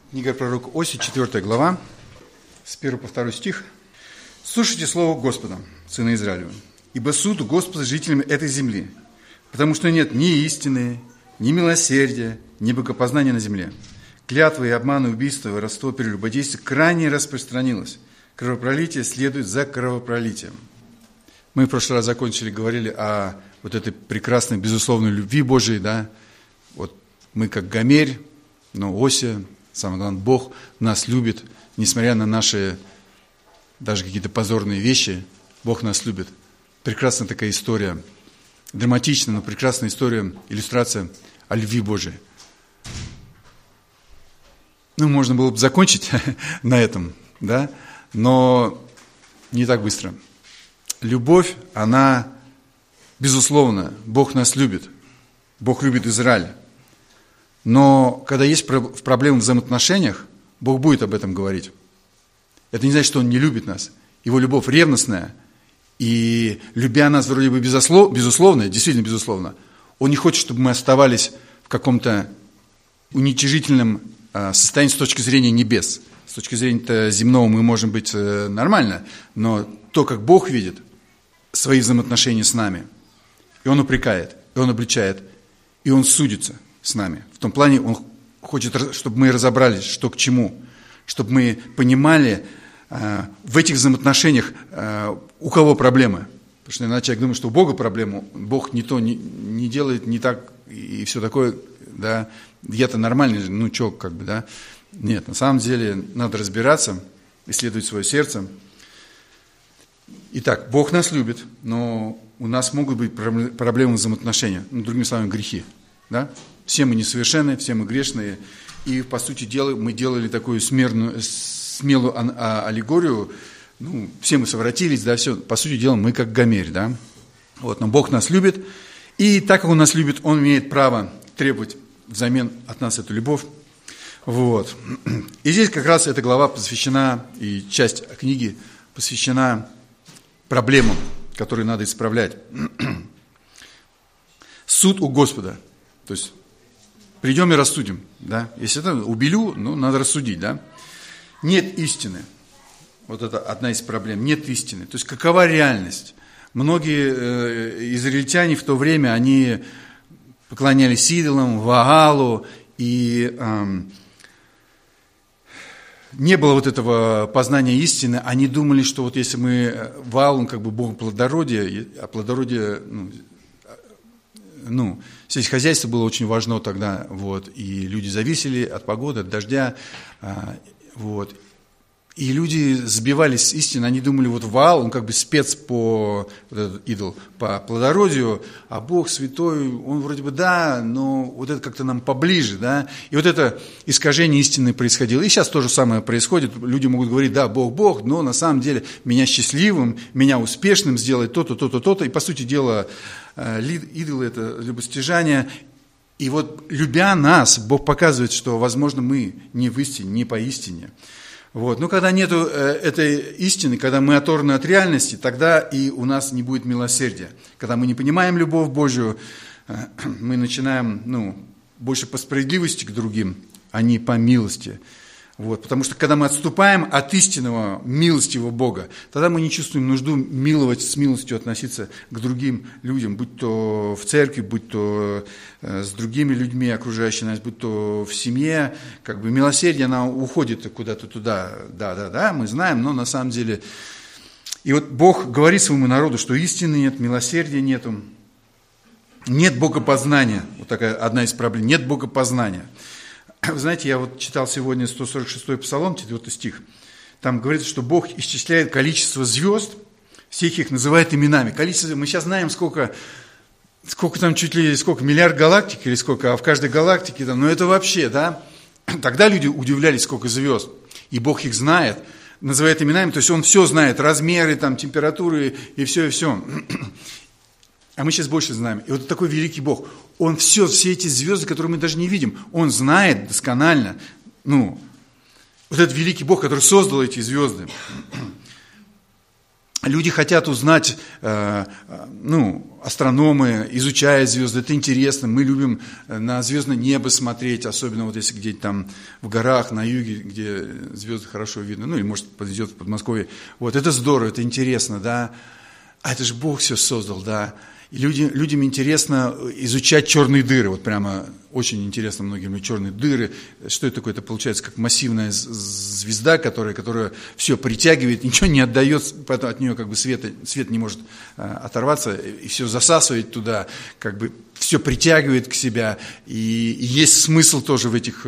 Книга пророка Осии, 4 глава, с 1 по 2 стих. «Слушайте слово Господа, сына Израилева, ибо суд у Господа жителям этой земли, потому что нет ни истины, ни милосердия, ни богопознания на земле. Клятвы и обманы, убийства, воровство, прелюбодействие крайне распространилось. Кровопролитие следует за кровопролитием». Мы в прошлый раз говорили о вот этой прекрасной, безусловной любви Божией, да. Вот мы как Гомерь, но Осия, самое главное, Бог нас любит, несмотря на наши даже какие-то позорные вещи, Бог нас любит. Прекрасная такая история, драматичная, но прекрасная история, иллюстрация о любви Божией. Можно было бы закончить на этом, да, но не так быстро. Любовь, она, безусловно, Бог нас любит. Бог любит Израиль. Но когда есть проблемы в взаимоотношениях, Бог будет об этом говорить. Это не значит, что Он не любит нас. Его любовь ревностная. И любя нас вроде бы безусловно, действительно безусловно, Он не хочет, чтобы мы оставались в каком-то уничижительном состоянии с точки зрения небес. С точки зрения земного мы можем быть нормально, но то, как Бог видит свои взаимоотношения с нами, и Он упрекает, и Он обличает, и Он судится с нами. В том плане Он хочет, чтобы мы разобрались, что к чему, чтобы мы понимали в этих взаимоотношениях, у кого проблемы. Потому что иначе я думаю, что у Бога проблема, Бог не то не делает, не так, и все такое, да, я-то нормальный, да. Нет, на самом деле надо разбираться, исследовать свое сердце. Итак, Бог нас любит, но у нас могут быть проблемы взаимоотношения, другими словами, грехи. Да? Все мы несовершенны, все мы грешные, и, по сути дела, мы делали такую смелую аллегорию, все мы совратились, да, все, по сути дела, мы как Гомерь, да. Вот, но Бог нас любит, и так как Он нас любит, Он имеет право требовать взамен от нас эту любовь. Вот. И здесь как раз эта глава посвящена, и часть книги посвящена проблемам, которые надо исправлять. Суд у Господа. То есть придем и рассудим. Да? Если это убелю, надо рассудить. Да? Нет истины. Вот это одна из проблем. Нет истины. То есть какова реальность? Многие израильтяне в то время, они поклонялись идолам, Вааалу, и не было вот этого познания истины. Они думали, что вот если мы Ваал, он как бы бог плодородия, а плодородие, сельскохозяйство было очень важно тогда, вот, и люди зависели от погоды, от дождя, вот. И люди сбивались с истины, они думали, вот Ваал, он как бы спец по, вот этот идол, по плодородию, а Бог святой, он вроде бы да, но вот это как-то нам поближе, да, и вот это искажение истины происходило. И сейчас то же самое происходит, люди могут говорить, да, Бог, но на самом деле меня счастливым, меня успешным сделать то-то, то-то, то-то, и по сути дела идолы это любостяжание. И вот любя нас, Бог показывает, что, возможно, мы не в истине, не по истине. Вот. Но когда нет этой истины, когда мы оторваны от реальности, тогда и у нас не будет милосердия. Когда мы не понимаем любовь Божию, мы начинаем больше по справедливости к другим, а не по милости. Вот. Потому что когда мы отступаем от истинного милостивого Бога, тогда мы не чувствуем нужду миловать, с милостью относиться к другим людям, будь то в церкви, будь то с другими людьми, окружающими нас, будь то в семье. Как бы милосердие, оно уходит куда-то туда. Да, мы знаем, но на самом деле... И вот Бог говорит своему народу, что истины нет, милосердия нету, нет богопознания. Вот такая одна из проблем. Нет богопознания. Вы знаете, я вот читал сегодня 146-й Псалом, 4 стих. Там говорится, что Бог исчисляет количество звезд, всех их называет именами. Количество, мы сейчас знаем, сколько там, чуть ли сколько, миллиард галактик или сколько, а в каждой галактике там, это вообще, да. Тогда люди удивлялись, сколько звезд, и Бог их знает, называет именами, то есть Он все знает, размеры, там, температуры и все, и все. А мы сейчас больше знаем. И вот такой великий Бог, Он все эти звезды, которые мы даже не видим, Он знает досконально. Вот этот великий Бог, который создал эти звезды. Люди хотят узнать, астрономы, изучая звезды, это интересно. Мы любим на звездное небо смотреть, особенно вот если где-то там в горах, на юге, где звезды хорошо видно, или может повезет в Подмосковье. Вот это здорово, это интересно, да. А это же Бог все создал, да. И людям интересно изучать черные дыры, вот прямо очень интересно многим черные дыры. Что это такое? Это получается как массивная звезда, которая все притягивает, ничего не отдает, поэтому от нее как бы свет не может оторваться, и все засасывает туда, как бы все притягивает к себя. И есть смысл тоже в этих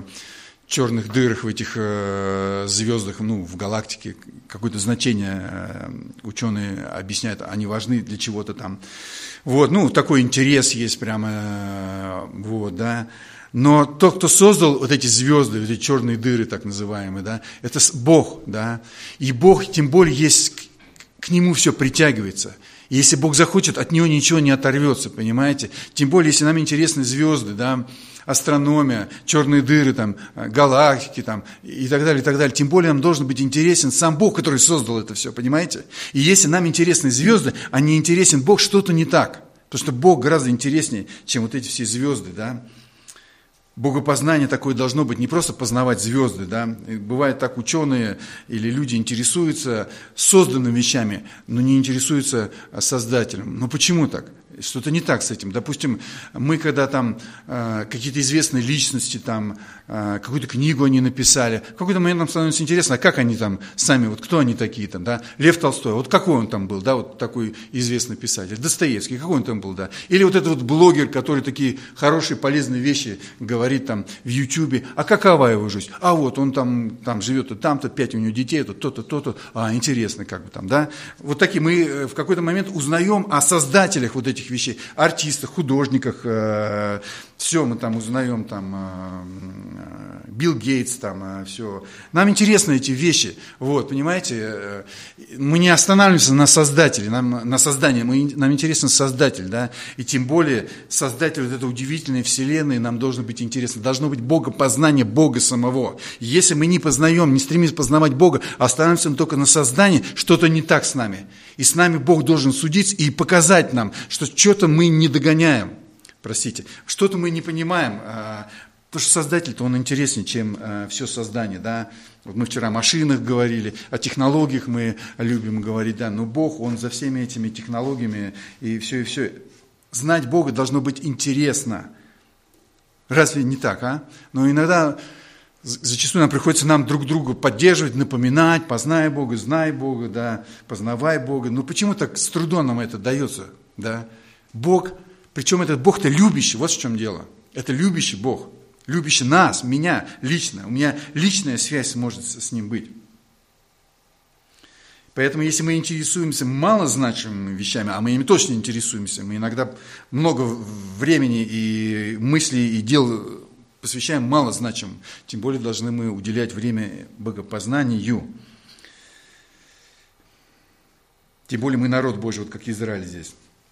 черных дырах, в этих звездах, в галактике, какое-то значение ученые объясняют, они важны для чего-то там. Вот, такой интерес есть прямо, вот, да. Но тот, кто создал вот эти звезды, эти черные дыры, так называемые, да, это Бог, да. И Бог, тем более, есть, к Нему все притягивается. И если Бог захочет, от Него ничего не оторвется, понимаете? Тем более, если нам интересны звезды, да, астрономия, черные дыры, там, галактики там, и так далее, и так далее. Тем более нам должен быть интересен сам Бог, который создал это все, понимаете? И если нам интересны звезды, а не интересен Бог, что-то не так. Потому что Бог гораздо интереснее, чем вот эти все звезды, да. Богопознание такое должно быть, не просто познавать звезды, да. И бывает так, ученые или люди интересуются созданными вещами, но не интересуются Создателем. Но почему так? Что-то не так с этим. Допустим, мы когда там какие-то известные личности, там какую-то книгу они написали, в какой-то момент нам становится интересно, а как они там сами, вот кто они такие там, да? Лев Толстой, вот какой он там был, да, вот такой известный писатель. Достоевский, какой он там был, да? Или вот этот вот блогер, который такие хорошие, полезные вещи говорит там в Ютубе, а какова его жизнь? А вот он там живет, там-то, 5 у него детей, то-то, то-то, интересно как бы там, да? Вот такие мы в какой-то момент узнаем о создателях вот этих вещей, артистах, художниках, все мы там узнаем, там, Билл Гейтс, там, все. Нам интересны эти вещи, вот, понимаете, мы не останавливаемся на создателе, на создании, нам интересен создатель, да, и тем более создатель вот этой удивительной вселенной нам должен быть интересен, должно быть богопознание Бога самого. Если мы не познаем, не стремимся познавать Бога, а останавливаемся только на создании, что-то не так с нами. И с нами Бог должен судиться и показать нам, что что-то мы не догоняем, что-то мы не понимаем, потому что Создатель-то он интереснее, чем все создание, да. Вот мы вчера о машинах говорили, о технологиях мы любим говорить, да, но Бог, он за всеми этими технологиями и все. Знать Бога должно быть интересно. Разве не так, а? Но иногда... Зачастую нам приходится друг другу поддерживать, напоминать, познай Бога, знай Бога, да, познавай Бога. Но почему так с трудом нам это дается, да? Бог, причем этот Бог-то любящий, вот в чем дело. Это любящий Бог, любящий нас, меня лично. У меня личная связь может с Ним быть. Поэтому, если мы интересуемся малозначимыми вещами, а мы ими точно интересуемся, мы иногда много времени и мыслей, и дел посвящаем малозначимым, тем более должны мы уделять время богопознанию. Тем более мы народ Божий, вот как Израиль здесь.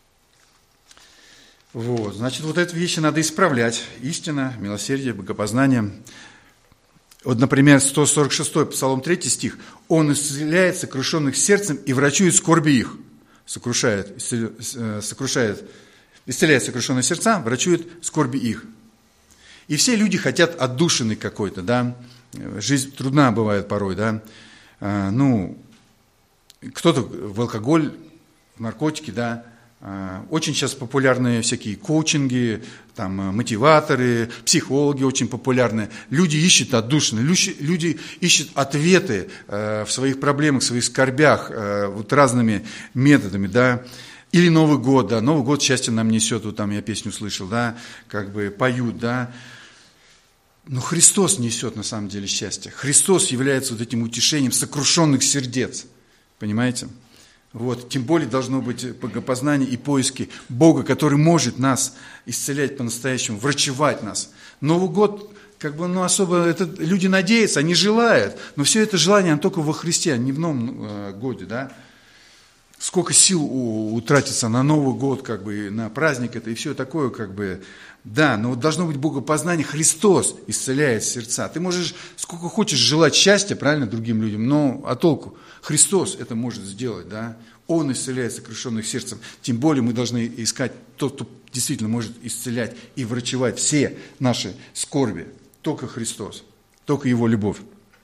Вот, значит, вот эти вещи надо исправлять. Истина, милосердие, богопознание. Вот, например, 146-й Псалом 3 стих. «Он исцеляет сокрушенных сердцем и врачует скорби их». Исцеляет сокрушенные сердца, врачует скорби их. И все люди хотят отдушины какой-то, да. Жизнь трудна бывает порой, да. Кто-то в алкоголь, в наркотики, да. Очень сейчас популярны всякие коучинги, там, мотиваторы, психологи очень популярны. Люди ищут отдушины, люди ищут ответы в своих проблемах, в своих скорбях, вот разными методами, да. Или Новый год, да, Новый год счастье нам несет, вот там я песню слышал, да, как бы поют, да. Но Христос несет на самом деле счастье. Христос является вот этим утешением сокрушенных сердец, понимаете? Вот, тем более должно быть богопознание и поиски Бога, который может нас исцелять по-настоящему, врачевать нас. Новый год, как бы, особо, это люди надеются, они желают, но все это желание, оно только во Христе, а не в Новом годе, да. сколько сил утратится на Новый год, как бы, на праздник это и все такое, как бы, да, но вот должно быть богопознание. Христос исцеляет сердца. Ты можешь сколько хочешь желать счастья, правильно, другим людям, но а толку? Христос это может сделать, да. Он исцеляет сокрушенных сердцем. Тем более мы должны искать тот, кто действительно может исцелять и врачевать все наши скорби. Только Христос, только Его любовь.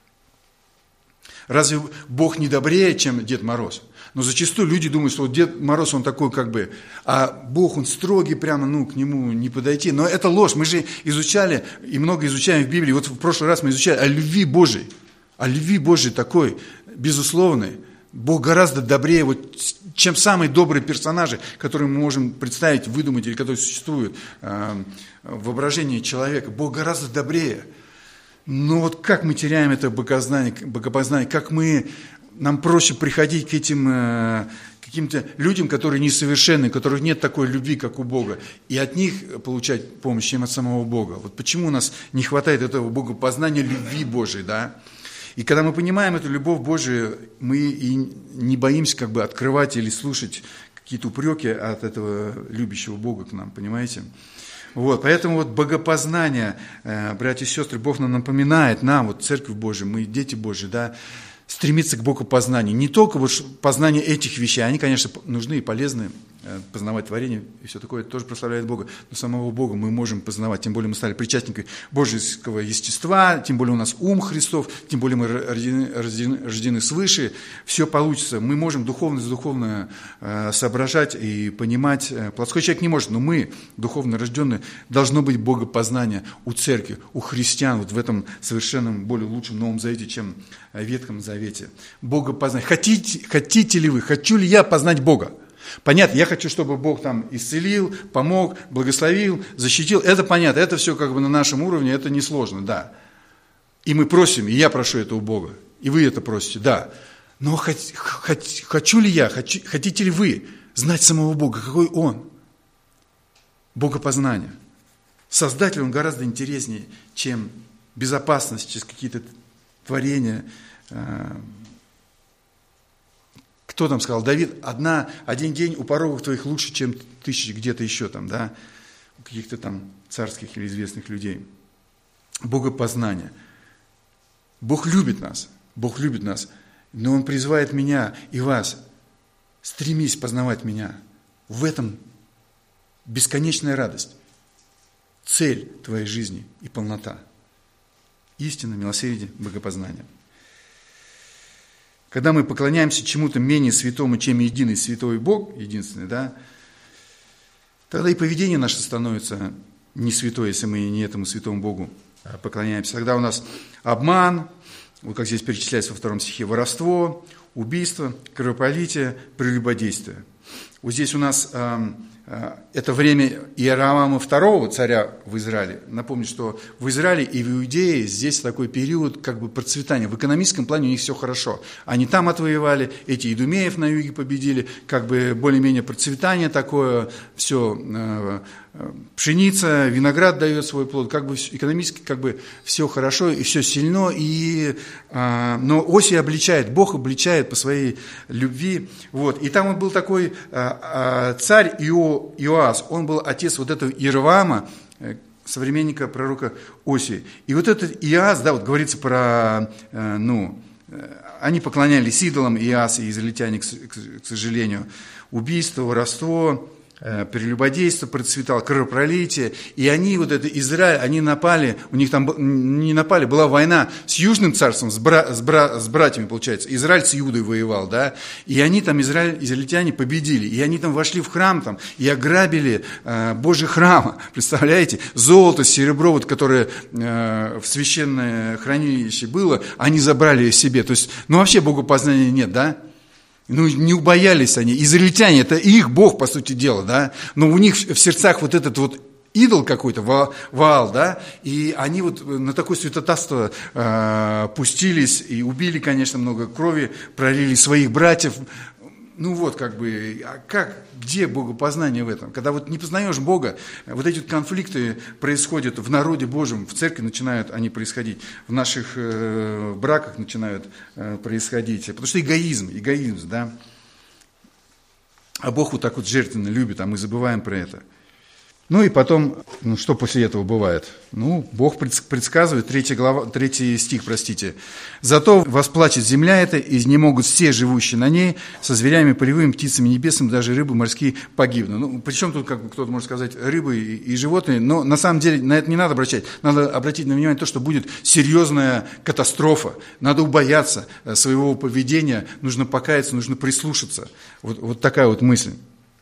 Разве Бог не добрее, чем Дед Мороз? Но зачастую люди думают, что вот Дед Мороз, он такой как бы, а Бог, он строгий, прямо, к нему не подойти. Но это ложь. Мы же изучали, и много изучаем в Библии. Вот в прошлый раз мы изучали о любви Божией. О любви Божией такой, безусловной. Бог гораздо добрее, вот, чем самые добрые персонажи, которые мы можем представить, выдумать, или которые существуют в воображении человека. Бог гораздо добрее. Но вот как мы теряем это богопознание, как нам проще приходить к этим каким-то людям, которые несовершенны, у которых нет такой любви, как у Бога, и от них получать помощь, чем от самого Бога. Вот почему у нас не хватает этого богопознания, любви Божией, да? И когда мы понимаем эту любовь Божию, мы и не боимся как бы открывать или слушать какие-то упреки от этого любящего Бога к нам, понимаете? Вот, поэтому вот богопознание, братья и сестры, Бог нам напоминает, нам, вот Церковь Божия, мы дети Божьи, да, стремиться к богопознанию. Не только вот познание этих вещей, они, конечно, нужны и полезны, познавать творение и все такое, это тоже прославляет Бога. Но самого Бога мы можем познавать, тем более мы стали причастниками Божьего естества, тем более у нас ум Христов, тем более мы рождены свыше, все получится. Мы можем духовно соображать и понимать. Плотской человек не может, но мы, духовно рожденные, должно быть богопознание у церкви, у христиан, вот в этом совершенном, более лучшем Новом Завете, чем в Ветхом Завете. Богопознание. Хотите ли вы, хочу ли я познать Бога? Понятно, я хочу, чтобы Бог там исцелил, помог, благословил, защитил. Это понятно, это все как бы на нашем уровне, это несложно, да. И мы просим, и я прошу это у Бога, и вы это просите, да. Но хочу ли я, хотите ли вы знать самого Бога, какой Он? Богопознание. Создатель, Он гораздо интереснее, чем безопасность, через какие-то творения. Кто там сказал? Давид, один день у порогов твоих лучше, чем 1000 где-то еще там, да, у каких-то там царских или известных людей. Богопознание. Бог любит нас, но Он призывает меня и вас, стремись познавать меня. В этом бесконечная радость, цель твоей жизни и полнота. Истина, милосердие, богопознание. Когда мы поклоняемся чему-то менее святому, чем единый святой Бог, единственный, да, тогда и поведение наше становится не святое, если мы не этому святому Богу поклоняемся. Тогда у нас обман, вот как здесь перечисляется во 2 стихе, воровство, убийство, кровопролитие, прелюбодействие. Вот здесь у нас это время Иераваама II, царя в Израиле. Напомню, что в Израиле и в Иудее здесь такой период как бы процветания. В экономическом плане у них все хорошо. Они там отвоевали, эти идумеев на юге победили, как бы более-менее процветание такое, все, пшеница, виноград дает свой плод, как бы экономически как бы все хорошо и все сильно, но Осия обличает, Бог обличает по своей любви. Вот. И там он был такой царь Иоас, он был отец вот этого Иераваама, современника пророка Осии. И вот этот Иоас, да, вот говорится про, они поклонялись идолам, Иоас и израильтяне, к сожалению, убийство, воровство, прелюбодейство процветало, кровопролитие, и они, вот это Израиль, они напали, у них там не напали, была война с Южным царством, с братьями, получается, Израиль с Иудой воевал, да, и они там, израильтяне, победили, и они там вошли в храм там, и ограбили Божий храм, представляете, золото, серебро, вот, которое в священное хранилище было, они забрали себе, то есть, вообще богопознания нет, да. Не убоялись они. Израильтяне, это их Бог, по сути дела, да. Но у них в сердцах вот этот вот идол какой-то, Ваал, да. И они вот на такое святотатство пустились и убили, конечно, много крови, пролили своих братьев. Где богопознание в этом? Когда вот не познаешь Бога, вот эти вот конфликты происходят в народе Божьем, в церкви начинают они происходить, в наших браках начинают происходить, потому что эгоизм, да. А Бог вот так вот жертвенно любит, а мы забываем про это. Ну и потом, что после этого бывает? Бог предсказывает, 3 стих, простите. «Зато восплачет земля эта, и изнемогут все живущие на ней, со зверями полевыми, птицами небесными, даже рыбы морские погибнут». Причем тут, как кто-то может сказать, рыбы и животные, но на самом деле на это не надо обращать. Надо обратить на внимание то, что будет серьезная катастрофа. Надо убояться своего поведения, нужно покаяться, нужно прислушаться. Вот такая вот мысль.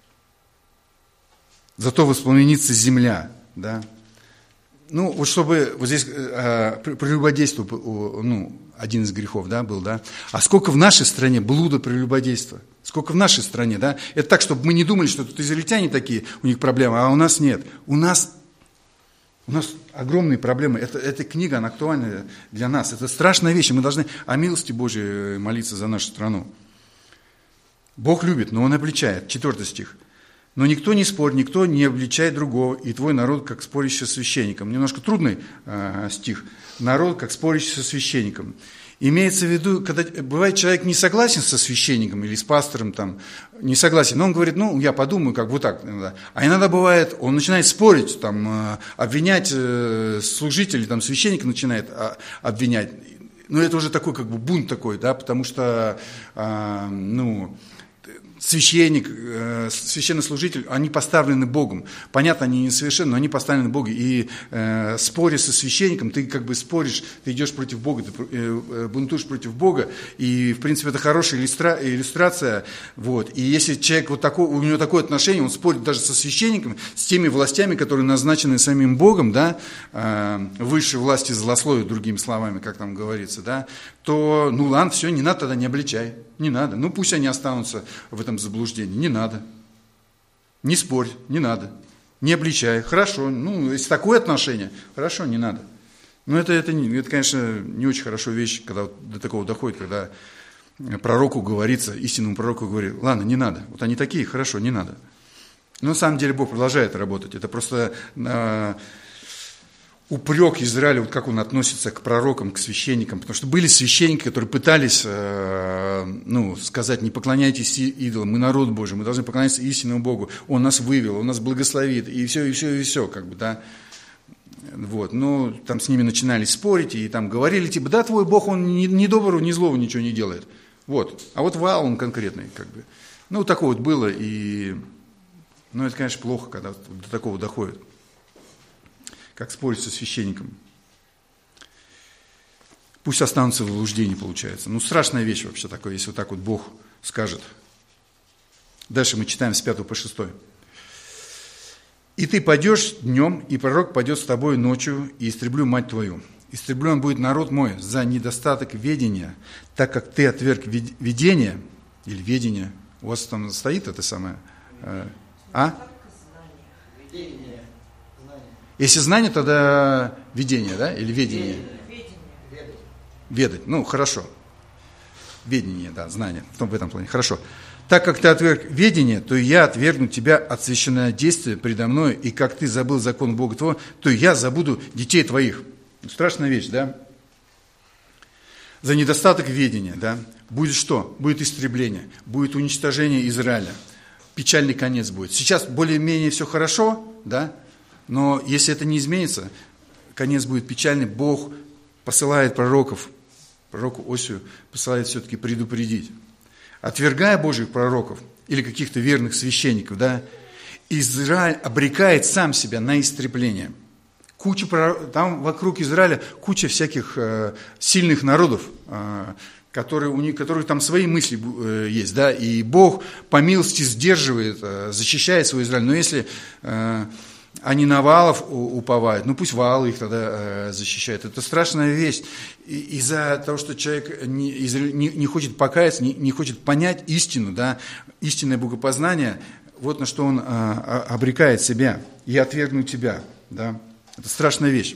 Зато воспламенится земля, да. Чтобы вот здесь прелюбодейство, один из грехов, да, был, да. А сколько в нашей стране блуда, прелюбодейства? Сколько в нашей стране, да? Это так, чтобы мы не думали, что тут израильтяне такие, у них проблемы, а у нас нет. У нас огромные проблемы. Эта книга, она актуальна для нас. Это страшная вещь, и мы должны о милости Божией молиться за нашу страну. Бог любит, но Он обличает. 4 стих. «Но никто не спорит, никто не обличает другого, и твой народ, как спорящий со священником». Немножко трудный стих. «Народ, как спорящий со священником». Имеется в виду, когда бывает человек не согласен со священником или с пастором, не согласен, но он говорит, я подумаю, как вот так. А иногда бывает, он начинает спорить, обвинять служителей, священника начинает обвинять. Но это уже такой бунт такой, да, потому что, священник, священнослужитель, они поставлены Богом. Понятно, они несовершенны, но они поставлены Богом. И споря со священником, ты споришь, ты идешь против Бога, ты бунтуешь против Бога. И, в принципе, это хорошая иллюстрация. Вот. И если человек у него такое отношение, он спорит даже со священником, с теми властями, которые назначены самим Богом, да, высшей власти злословия, другими словами, как там говорится, да, то, ладно, все, не надо тогда, не обличай, не надо. Пусть они останутся в этом заблуждении, не надо. Не спорь, не надо. Не обличай, хорошо, если такое отношение, хорошо, не надо. Но это, конечно, не очень хорошая вещь, когда до такого доходит, когда пророку говорится, истинному пророку говорит, ладно, не надо, вот они такие, хорошо, не надо. Но на самом деле Бог продолжает работать, это просто... упрек Израиля, как он относится к пророкам, к священникам, потому что были священники, которые пытались, сказать, не поклоняйтесь идолам, мы народ Божий, мы должны поклоняться истинному Богу, Он нас вывел, Он нас благословит, и все, да. Вот, там с ними начинали спорить, и говорили, да, твой Бог, Он ни доброго, ни злого ничего не делает. Вот, а вот Ваал, он конкретный, такое было, и, это, конечно, плохо, когда до такого доходит. Как спорить со священником. Пусть останутся в заблуждении, получается. Страшная вещь вообще такое, если вот так вот Бог скажет. Дальше мы читаем с 5 по 6. «И ты пойдешь днем, и пророк пойдет с тобой ночью, и истреблю мать твою. Истреблен будет народ мой за недостаток ведения, так как ты отверг видение», или ведение, у вас там стоит это самое, Если знание, тогда видение, да? Или ведение? Ведать. Хорошо. Ведение, да, знание. В этом плане. Хорошо. «Так как ты отверг ведение, то я отвергну тебя от священнодействия предо мной, и как ты забыл закон Бога твоего, то я забуду детей твоих». Страшная вещь, да? За недостаток ведения, да? Будет что? Будет истребление, будет уничтожение Израиля. Печальный конец будет. Сейчас более-менее все хорошо, да? Но если это не изменится, конец будет печальный. Бог посылает пророков, пророку Осию посылает все-таки предупредить. Отвергая Божьих пророков или каких-то верных священников, да, Израиль обрекает сам себя на истребление. Там вокруг Израиля куча всяких сильных народов, у которых там свои мысли есть, да, и Бог по милости сдерживает, защищает свой Израиль. Но если они на Ваалов уповают, пусть Ваалы их тогда защищают. Это страшная вещь. Из-за того, что человек не хочет покаяться, не хочет понять истину, да, истинное богопознание, вот на что он обрекает себя. «Я отвергну тебя». Да. Это страшная вещь.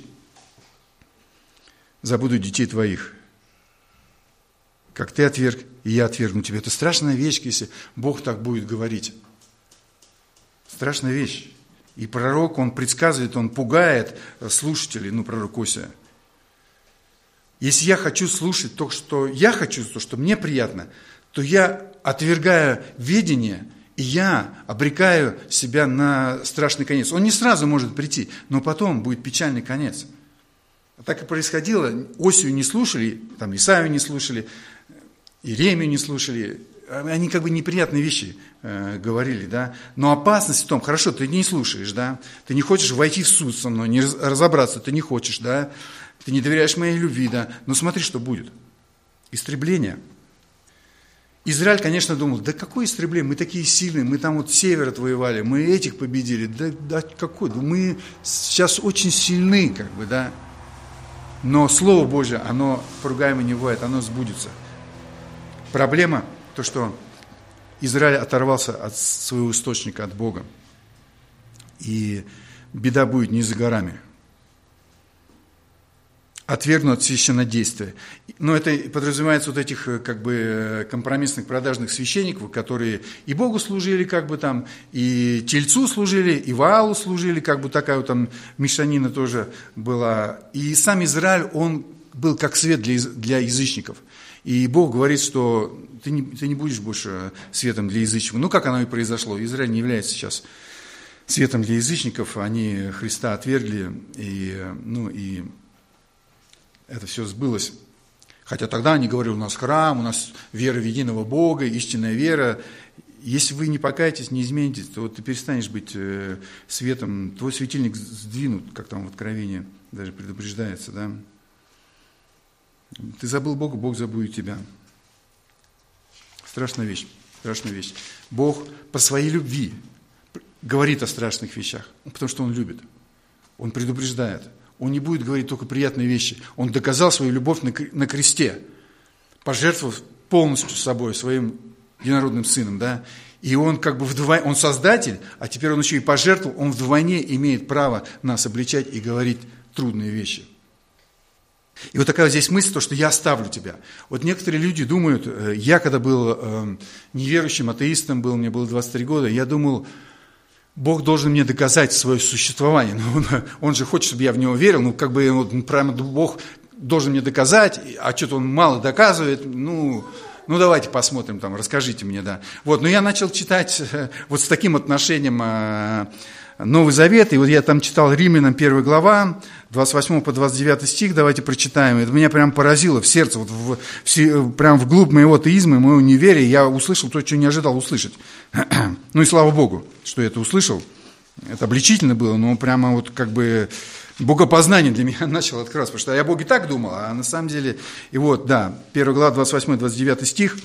«Забуду детей твоих. Как ты отверг, и я отвергну тебя». Это страшная вещь, если Бог так будет говорить. Страшная вещь. И пророк, он предсказывает, он пугает слушателей, пророк Осия. Если я хочу слушать то, что я хочу, то, что мне приятно, то я, отвергая ведение, И я обрекаю себя на страшный конец. Он не сразу может прийти, но потом будет печальный конец. Так и происходило. Осию не слушали, там Исаию не слушали, Иеремию не слушали. Они как бы неприятные вещи говорили, да. Но опасность в том, хорошо, ты не слушаешь, да. Ты не хочешь войти в суд со мной, не разобраться, ты не хочешь, да. Ты не доверяешь моей любви, да. Но смотри, что будет. Истребление. Израиль, конечно, думал, да какое истребление, мы такие сильные, мы там вот север отвоевали, мы этих победили, да какой, да мы сейчас очень сильны, как бы, да. Но Слово Божье, оно поругаемо не бывает, оно сбудется. Проблема, то, что Израиль оторвался от своего источника, от Бога. И беда будет не за горами. Отвергнут священнодействие. Но это подразумевается вот этих как бы компромиссных продажных священников, которые и Богу служили, как бы там, и Тельцу служили, и Ваалу служили, как бы такая вот там мешанина тоже была. И сам Израиль, он был как свет для язычников. И Бог говорит, что ты не будешь больше светом для язычников. Ну, как оно и произошло. Израиль не является сейчас светом для язычников. Они Христа отвергли, и это все сбылось. Хотя тогда они говорили, у нас храм, у нас вера в единого Бога, истинная вера. Если вы не покаетесь, не изменитесь, то ты перестанешь быть светом. Твой светильник сдвинут, как там в Откровении даже предупреждается, да. Ты забыл Бога, Бог забудет тебя. Страшная вещь, страшная вещь. Бог по своей любви говорит о страшных вещах, потому что Он любит. Он предупреждает. Он не будет говорить только приятные вещи. Он доказал свою любовь на кресте, пожертвовав полностью собой, своим единородным сыном, да. И он как бы вдвойне, он создатель, а теперь он еще и пожертвовал, он вдвойне имеет право нас обличать и говорить трудные вещи. И вот такая вот здесь мысль, то, что я оставлю тебя. Вот некоторые люди думают, я когда был неверующим, атеистом был, мне было 23 года, я думал, Бог должен мне доказать свое существование. Он же хочет, чтобы я в Него верил, ну как бы вот, прямо Бог должен мне доказать, а что-то Он мало доказывает, ну давайте посмотрим, там, расскажите мне, да. Вот, но я начал читать вот с таким отношением Новый Завет, и вот я там читал Римлянам 1 глава, 28 по 29 стих, давайте прочитаем. Это меня прям поразило в сердце, вот прям вглубь моего атеизма, моего неверия, я услышал то, что не ожидал услышать. Ну и слава Богу, что я это услышал. Это обличительно было, но прямо вот как бы богопознание для меня начало открываться, потому что я о Боге так думал, а на самом деле, и вот, да, 1 глава, 28-29 стих.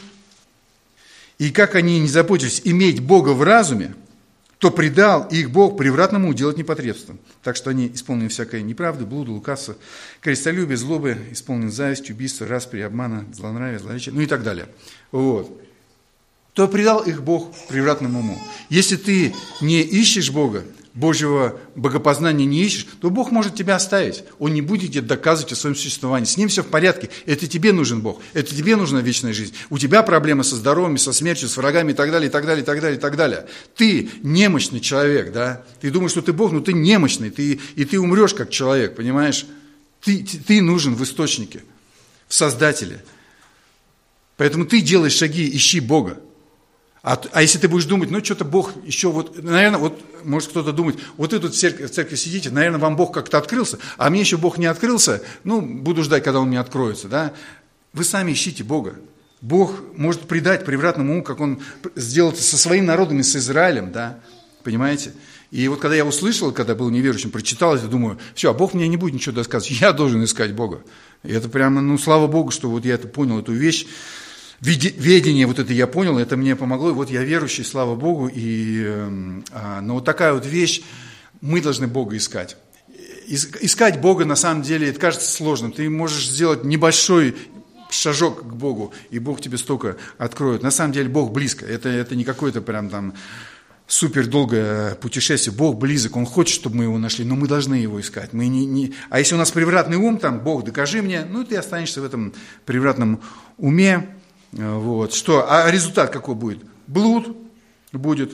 «И как они не заботились иметь Бога в разуме, то предал их Бог превратному уделать непотребством. Так что они исполнены всякой неправды, блуда, лукавства, корыстолюбия, злобы, исполнены завистью, убийства, распри, обмана, злонравия, злоречия, ну и так далее. Вот. То предал их Бог превратному уму». Если ты не ищешь Бога, Божьего богопознания не ищешь, то Бог может тебя оставить. Он не будет тебе доказывать о своем существовании. С ним все в порядке. Это тебе нужен Бог. Это тебе нужна вечная жизнь. У тебя проблемы со здоровьем, со смертью, с врагами и так далее, и так далее, и так далее, и так далее. Ты немощный человек, да? Ты думаешь, что ты Бог, но ты немощный. И ты умрешь как человек, понимаешь? Ты нужен в источнике, в Создателе. Поэтому ты делаешь шаги, ищи Бога. А если ты будешь думать, ну что-то Бог еще вот, наверное, вот может кто-то думать, вот вы тут в церкви сидите, наверное, вам Бог как-то открылся, а мне еще Бог не открылся, ну, буду ждать, когда Он мне откроется, да. Вы сами ищите Бога. Бог может предать превратному уму, как Он сделал это со своим народом и с Израилем, да, понимаете. И вот когда я услышал, когда был неверующим, прочитал это, думаю, все, а Бог мне не будет ничего досказывать, я должен искать Бога. И это прямо, ну, слава Богу, что вот я это понял, эту вещь. Ведение вот это я понял, это мне помогло, и вот я верующий, слава Богу, но вот такая вот вещь, мы должны Бога искать. Искать Бога, на самом деле, это кажется сложным, ты можешь сделать небольшой шажок к Богу, и Бог тебе столько откроет. На самом деле Бог близко, это не какое-то прям там супер долгое путешествие, Бог близок, Он хочет, чтобы мы Его нашли, но мы должны Его искать. А если у нас превратный ум, там, Бог, докажи мне, ну ты останешься в этом превратном уме. Вот. Что? А результат какой будет? Блуд будет,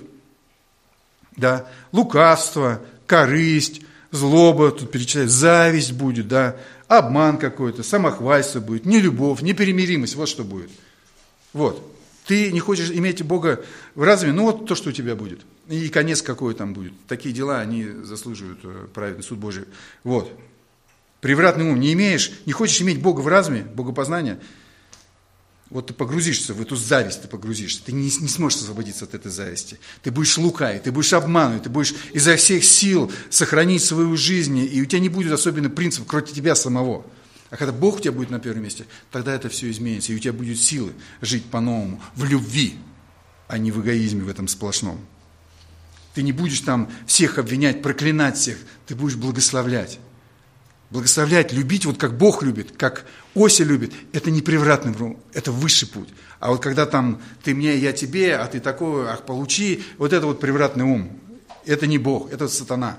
да, лукавство, корысть, злоба, тут перечисляют, зависть будет, да, обман какой-то, самохвальство будет, нелюбовь, непримиримость, вот что будет. Вот. Ты не хочешь иметь Бога в разуме, ну вот то, что у тебя будет. И конец какой там будет. Такие дела, они заслуживают праведный суд Божий. Вот. Превратный ум не имеешь, не хочешь иметь Бога в разуме, богопознание, вот ты погрузишься в эту зависть, ты не сможешь освободиться от этой зависти. Ты будешь лукавить, ты будешь обманывать, ты будешь изо всех сил сохранить свою жизнь, и у тебя не будет особенный принцип, кроме тебя самого. А когда Бог у тебя будет на первом месте, тогда это все изменится, и у тебя будет силы жить по-новому, в любви, а не в эгоизме в этом сплошном. Ты не будешь там всех обвинять, проклинать всех, ты будешь благословлять. Благословлять, любить, вот как Бог любит, как Ося любит, это не превратный ум, это высший путь. А вот когда там ты мне, я тебе, а ты такой, ах, получи, вот это вот превратный ум. Это не Бог, это сатана.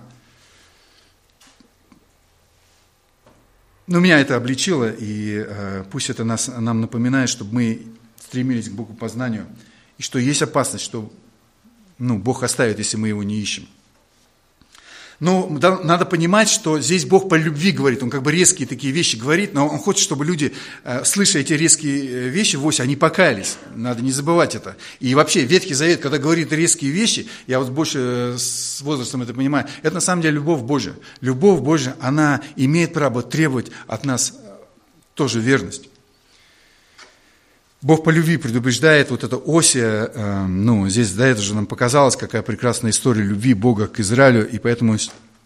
Но меня это обличило, и пусть это нам напоминает, чтобы мы стремились к богопознанию, и что есть опасность, что Бог оставит, если мы его не ищем. Но надо понимать, что здесь Бог по любви говорит, Он как бы резкие такие вещи говорит, но Он хочет, чтобы люди, слыша эти резкие вещи в Осе, они покаялись, надо не забывать это. И вообще Ветхий Завет, когда говорит резкие вещи, я вот больше с возрастом это понимаю, это на самом деле любовь Божья. Любовь Божья, она имеет право требовать от нас тоже верность. Бог по любви предупреждает вот это Осия, здесь до этого же нам показалось, какая прекрасная история любви Бога к Израилю, и поэтому,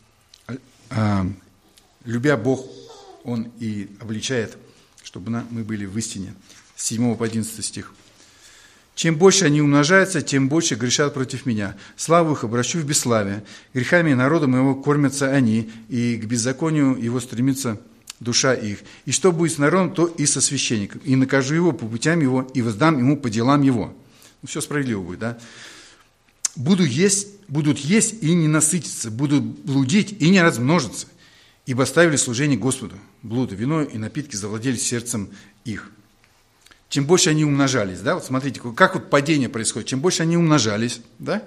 любя Бог, Он и обличает, чтобы мы были в истине. С 7 по 11 стих. «Чем больше они умножаются, тем больше грешат против меня. Славу их обращу в бесславие. Грехами народа моего кормятся они, и к беззаконию его стремится душа их. И что будет с народом, то и со священником. И накажу его по путям его, и воздам ему по делам его». Все справедливо будет, да? Будут есть и не насытиться, будут блудить и не размножиться, ибо оставили служение Господу. Блуд и вино и напитки завладели сердцем их. Чем больше они умножались, да? Вот смотрите, как вот падение происходит. Чем больше они умножались, да?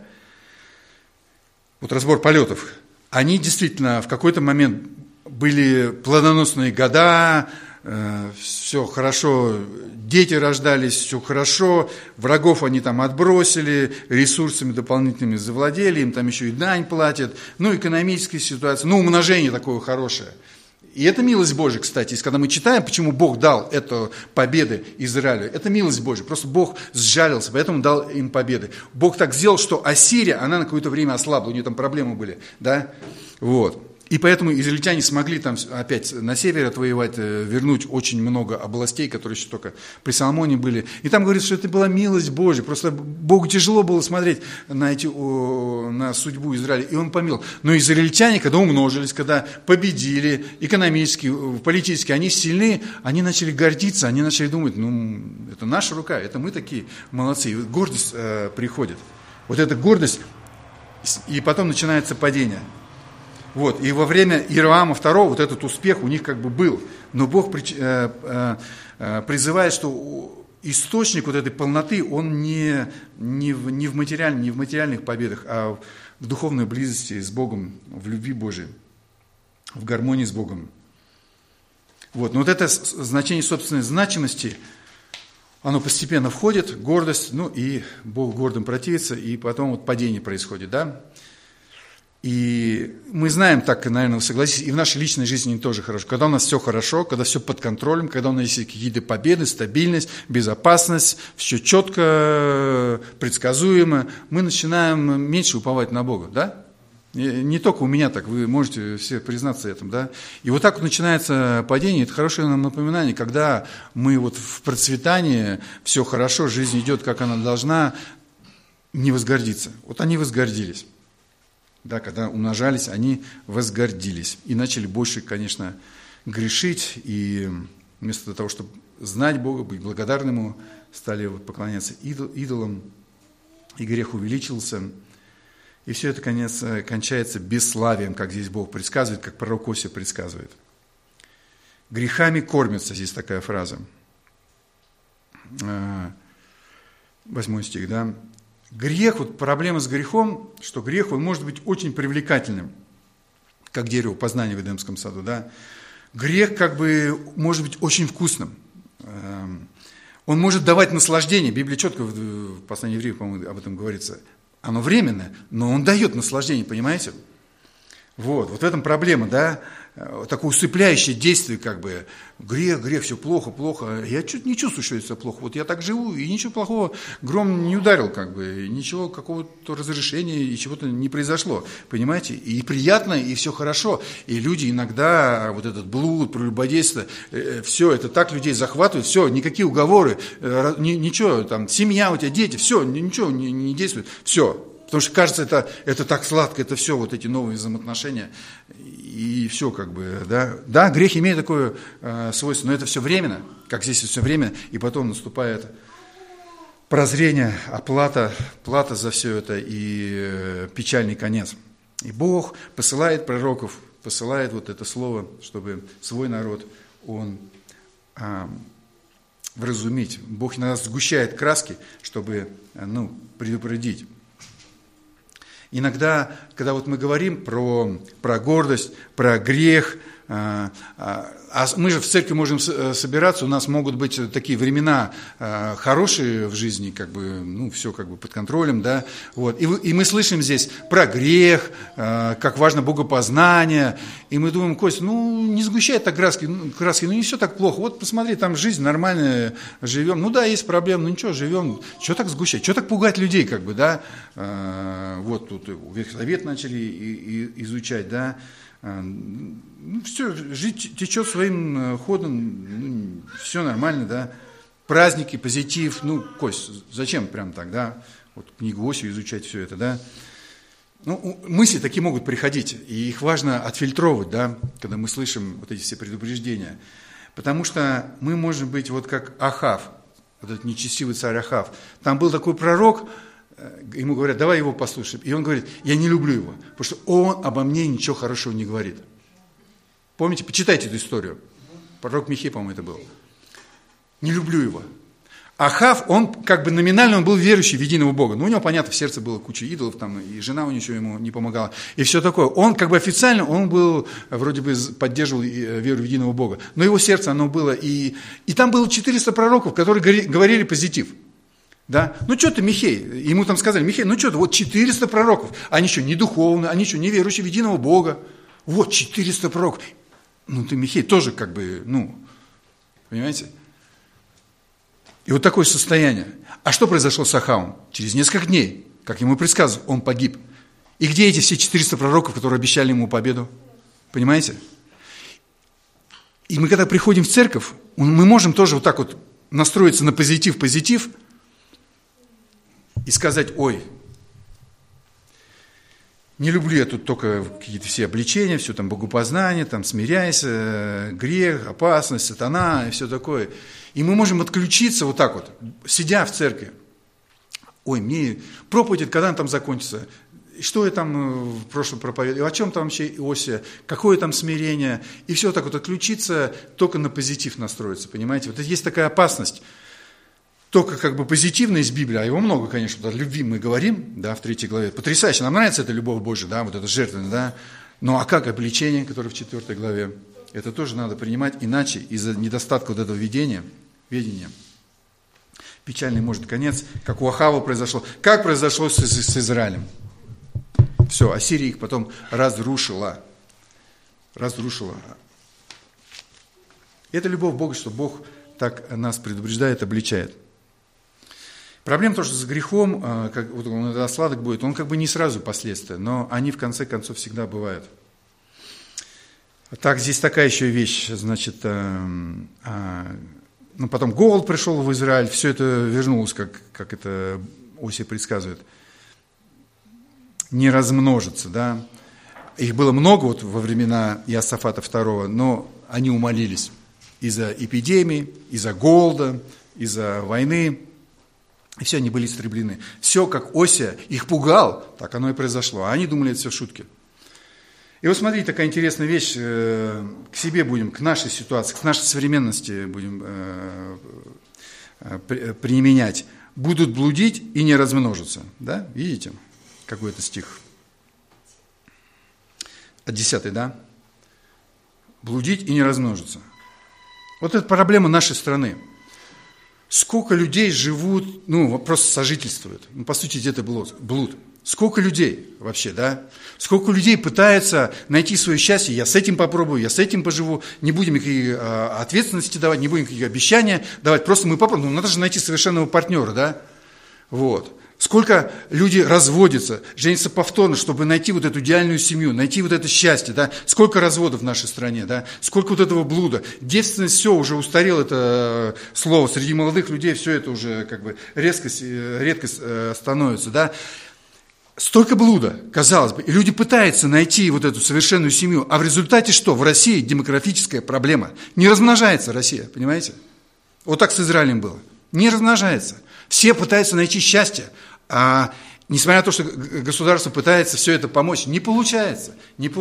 Вот разбор полетов. Они действительно в какой-то момент были плодоносные года, все хорошо, дети рождались, все хорошо, врагов они там отбросили, ресурсами дополнительными завладели, им там еще и дань платят, экономическая ситуация, умножение такое хорошее. И это милость Божия, кстати. Когда мы читаем, почему Бог дал эту победу Израилю, это милость Божия. Просто Бог сжалился, поэтому дал им победы. Бог так сделал, что Ассирия, она на какое-то время ослабла, у нее там проблемы были, да, вот. И поэтому израильтяне смогли там опять на север отвоевать, вернуть очень много областей, которые еще только при Соломоне были. И там говорится, что это была милость Божья. Просто Богу тяжело было смотреть на судьбу Израиля, и Он помиловал. Но израильтяне, когда умножились, когда победили экономически, политически, они сильны, они начали гордиться, они начали думать, это наша рука, это мы такие молодцы. И гордость приходит. Вот эта гордость, и потом начинается падение. Вот, и во время Иероама II вот этот успех у них как бы был. Но Бог призывает, что источник вот этой полноты, он не в материальных победах, а в духовной близости с Богом, в любви Божией, в гармонии с Богом. Вот, но вот это значение собственной значимости, оно постепенно входит, гордость, и Бог гордым противится, и потом вот падение происходит, да. И мы знаем, так, наверное, вы согласитесь, и в нашей личной жизни тоже хорошо. Когда у нас все хорошо, когда все под контролем, когда у нас есть какие-то победы, стабильность, безопасность, все четко, предсказуемо, мы начинаем меньше уповать на Бога, да? Не только у меня так, вы можете все признаться этому, да? И вот так вот начинается падение, это хорошее нам напоминание, когда мы вот в процветании, все хорошо, жизнь идет, как она должна, не возгордиться. Вот они возгордились. Да, когда умножались, они возгордились и начали больше, конечно, грешить, и вместо того, чтобы знать Бога, быть благодарным Ему, стали поклоняться идолам, и грех увеличился, и все это, кончается бесславием, как здесь Бог предсказывает, как пророк Осия предсказывает. Грехами кормятся, здесь такая фраза. 8 стих, да. Грех, вот проблема с грехом, что грех, он может быть очень привлекательным, как дерево познания в Эдемском саду, да. Грех, может быть очень вкусным. Он может давать наслаждение. Библия четко в послании евреев, по-моему, об этом говорится. Оно временное, но он дает наслаждение, понимаете? Вот в этом проблема, да? Такое усыпляющее действие, как бы, грех, все плохо. Я чуть не чувствую, что это плохо. Вот я так живу, и ничего плохого, гром не ударил, как бы, ничего, какого-то разрешения, и чего-то не произошло, понимаете? И приятно, и все хорошо. И люди иногда, вот этот блуд, прелюбодейство, все, это так людей захватывает, все, никакие уговоры, ничего, там, семья у тебя, дети, все, ничего не действует, все. Потому что кажется, это так сладко, это все, вот эти новые взаимоотношения, и все как бы, да. Да, грех имеет такое свойство, но это все временно, как здесь все временно, и потом наступает прозрение, плата за все это и печальный конец. И Бог посылает пророков, посылает вот это слово, чтобы свой народ, он вразумить. Бог иногда сгущает краски, чтобы, предупредить. Иногда, когда вот мы говорим про гордость, про грех, мы же в церкви можем собираться, у нас могут быть такие времена хорошие в жизни, как бы, все как бы под контролем, да, вот. И мы слышим здесь про грех, как важно богопознание, и мы думаем, Костя, не сгущай так краски, не все так плохо, вот посмотри, там жизнь нормальная, живем, да, есть проблемы, ничего, живем, что так сгущать, что так пугать людей, как бы, да, вот тут Ветхий Завет начали изучать, да, все, жить течет своим ходом, все нормально, да, праздники, позитив, Кость, зачем прям так, да, вот книгу Осию изучать все это, да, мысли такие могут приходить, и их важно отфильтровывать, да, когда мы слышим вот эти все предупреждения, потому что мы можем быть вот как Ахав, вот этот нечестивый царь Ахав, там был такой пророк, ему говорят, давай его послушаем. И он говорит, я не люблю его, потому что он обо мне ничего хорошего не говорит. Помните, почитайте эту историю. Пророк Михей, по-моему, это был. Не люблю его. Ахав, он как бы номинально он был верующий в единого Бога. У него, понятно, в сердце было куча идолов, там, и жена у него ничего ему не помогала. И все такое. Он как бы официально, он был, вроде бы поддерживал веру в единого Бога. Но его сердце, оно было. И там было 400 пророков, которые говорили позитив. Да? Что ты, Михей? Ему там сказали, Михей, что ты, вот 400 пророков. Они что, не духовные, они что, не верующие в единого Бога? Вот 400 пророков. Ты, Михей, тоже как бы, понимаете? И вот такое состояние. А что произошло с Ахавом? Через несколько дней, как ему предсказывали, он погиб. И где эти все 400 пророков, которые обещали ему победу? Понимаете? И мы когда приходим в церковь, мы можем тоже вот так вот настроиться на позитив, и сказать, ой, не люблю я тут только какие-то все обличения, все там богопознание, там смиряйся, грех, опасность, сатана и все такое. И мы можем отключиться вот так вот, сидя в церкви. Ой, мне проповедь, когда она там закончится? Что я там в прошлом проповедовал? О чем там вообще Осия? Какое там смирение? И все так вот отключиться, только на позитив настроиться, понимаете? Вот есть такая опасность. Только как бы позитивно из Библии, а его много, конечно, о любви мы говорим, да, в 3 главе. Потрясающе, нам нравится эта любовь Божия, да, вот эта жертвенность, да. Ну, а как обличение, которое в 4 главе? Это тоже надо принимать, иначе из-за недостатка вот этого ведения, печальный может конец, как у Ахава произошло. Как произошло с Израилем? Все, Ассирия их потом разрушила. Это любовь Бога, что Бог так нас предупреждает, обличает. Проблема то, что с грехом, как вот он иногда сладок будет, он как бы не сразу последствия, но они в конце концов всегда бывают. Так, здесь такая еще вещь, значит, потом голод пришел в Израиль, все это вернулось, как это Осия предсказывает, не размножится, да. Их было много вот во времена Иосафата II, но они умолились из-за эпидемии, из-за голода, из-за войны. И все, они были истреблены. Все, как Осия их пугал, так оно и произошло. А они думали, это все шутки. И вот смотрите, такая интересная вещь. К себе будем, к нашей ситуации, к нашей современности будем применять. Будут блудить и не размножатся. Да? Видите, какой это стих? От 10, да? Блудить и не размножиться. Вот это проблема нашей страны. Сколько людей живут, просто сожительствуют. По сути, это блуд. Сколько людей вообще, да? Сколько людей пытаются найти свое счастье, я с этим попробую, я с этим поживу, не будем никаких ответственности давать, не будем никаких обещаний давать, просто мы попробуем. Надо же найти совершенного партнера, да? Вот. Сколько люди разводятся, женятся повторно, чтобы найти вот эту идеальную семью, найти вот это счастье, да? Сколько разводов в нашей стране, да? Сколько вот этого блуда. Девственность, все, уже устарело это слово. Среди молодых людей все это уже редкость становится, да? Столько блуда, казалось бы. И люди пытаются найти вот эту совершенную семью. А в результате что? В России демографическая проблема. Не размножается Россия, понимаете? Вот так с Израилем было. Не размножается. Все пытаются найти счастье. А несмотря на то, что государство пытается все это помочь, не получается,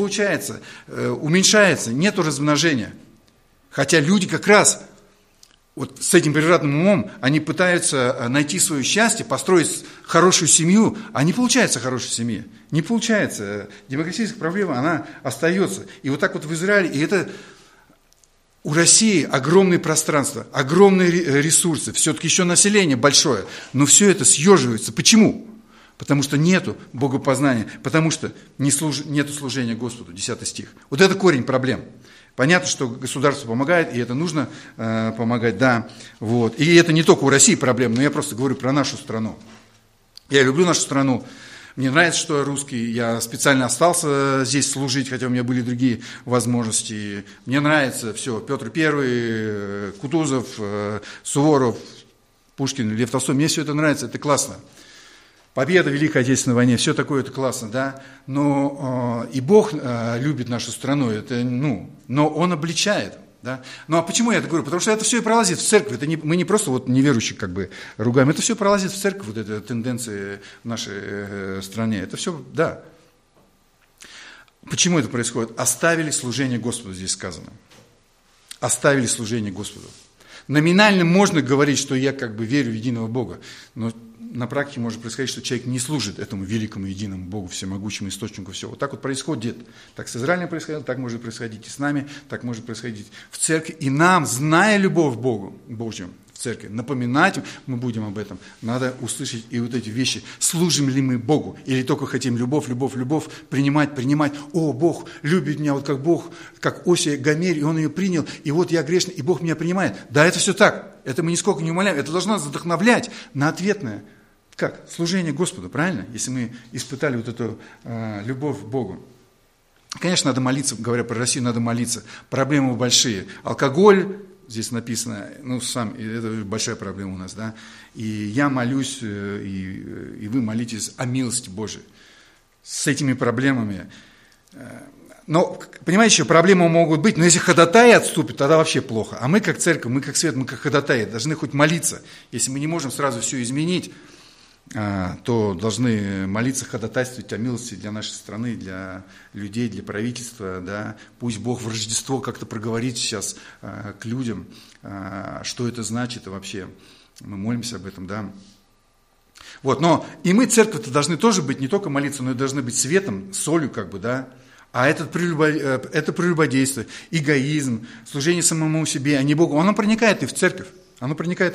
уменьшается, нету размножения. Хотя люди как раз вот с этим превратным умом, они пытаются найти свое счастье, построить хорошую семью, а не получается хорошей семьи. Не получается. Демографическая проблема, она остается. И вот так вот в Израиле, и это у России огромные пространства, огромные ресурсы, все-таки еще население большое, но все это съеживается. Почему? Потому что нету богопознания, потому что нету служения Господу, 10 стих. Вот это корень проблем. Понятно, что государство помогает, и это нужно помогать, да. Вот. И это не только у России проблема, но я просто говорю про нашу страну. Я люблю нашу страну. Мне нравится, что я русский, я специально остался здесь служить, хотя у меня были другие возможности. Мне нравится все, Петр I, Кутузов, Суворов, Пушкин, Лев Толстой, мне все это нравится, это классно. Победа в Великой Отечественной войне, все такое, это классно, да. Но и Бог любит нашу страну, это, но Он обличает. Да? Ну а почему я это говорю? Потому что это все и пролазит в церковь. Это мы не просто вот неверующих ругаем, это все пролазит в церковь, вот эта тенденция в нашей стране. Это все, да. Почему это происходит? Оставили служение Господу, здесь сказано. Оставили служение Господу. Номинально можно говорить, что я верю в единого Бога, но на практике может происходить, что человек не служит этому великому единому Богу, всемогущему источнику всего. Вот так вот происходит. Так с Израилем происходило, так может происходить и с нами, так может происходить в церкви. И нам, зная любовь к Богу, Божью, в церкви, напоминать, мы будем об этом, надо услышать и вот эти вещи. Служим ли мы Богу? Или только хотим любовь, принимать. О, Бог любит меня, вот как Бог, как Осия Гомерь, и Он ее принял, и вот я грешный, и Бог меня принимает. Да, это все так. Это мы нисколько не умоляем. Это должно нас вдохновлять на ответное. Как? Служение Господу, правильно? Если мы испытали вот эту любовь к Богу. Конечно, надо молиться, говоря про Россию, надо молиться. Проблемы большие. Алкоголь, здесь написано, это большая проблема у нас, да. И я молюсь, и вы молитесь о милости Божией. С этими проблемами. Но, понимаете, еще проблемы могут быть, но если ходатаи отступят, тогда вообще плохо. А мы как церковь, мы как свет, мы как ходатаи, должны хоть молиться. Если мы не можем сразу все изменить, то должны молиться, ходатайствовать о милости для нашей страны, для людей, для правительства. Да. Пусть Бог в Рождество как-то проговорит сейчас к людям, что это значит вообще. Мы молимся об этом, да. Вот, но и мы, церковь-то, должны тоже быть, не только молиться, но и должны быть светом, солью, да. А это прелюбодействие, эгоизм, служение самому себе, а не Богу, оно проникает и в церковь. Это проникает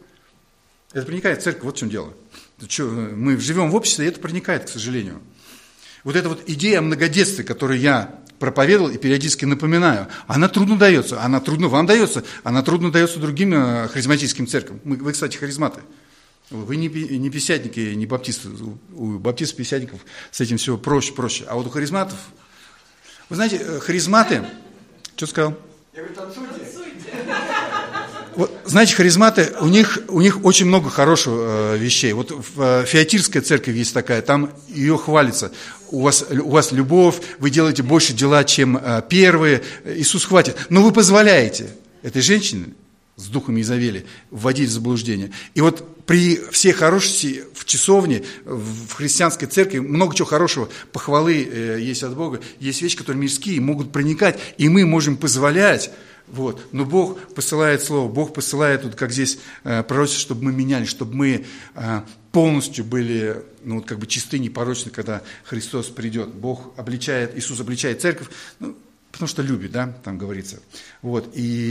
в церковь, вот в чем дело. Мы живем в обществе, и это проникает, к сожалению. Вот эта вот идея о многодетстве, которую я проповедовал и периодически напоминаю, она трудно дается, она трудно вам дается, она трудно дается другим харизматическим церквям. Вы, кстати, харизматы. Вы не пятидесятники, не баптисты. У баптистов-пятидесятников с этим все проще. А вот у харизматов... Вы знаете, харизматы... Что сказал? Я говорю, танцуйте. Вот, знаете, харизматы, у них очень много хороших вещей. Вот в Фиатирской церкви есть такая, там ее хвалится. У вас любовь, вы делаете больше дела, чем первые. Иисус хватит. Но вы позволяете этой женщине с духом Изавели вводить в заблуждение. И вот при всей хорошести в часовне, в христианской церкви много чего хорошего, похвалы есть от Бога. Есть вещи, которые мирские, могут проникать, и мы можем позволять. Вот. Но Бог посылает Слово, Бог посылает, вот как здесь пророчество, чтобы мы менялись, чтобы мы полностью были чисты, непорочны, когда Христос придет. Иисус обличает церковь. потому что любит, да, там говорится. Вот,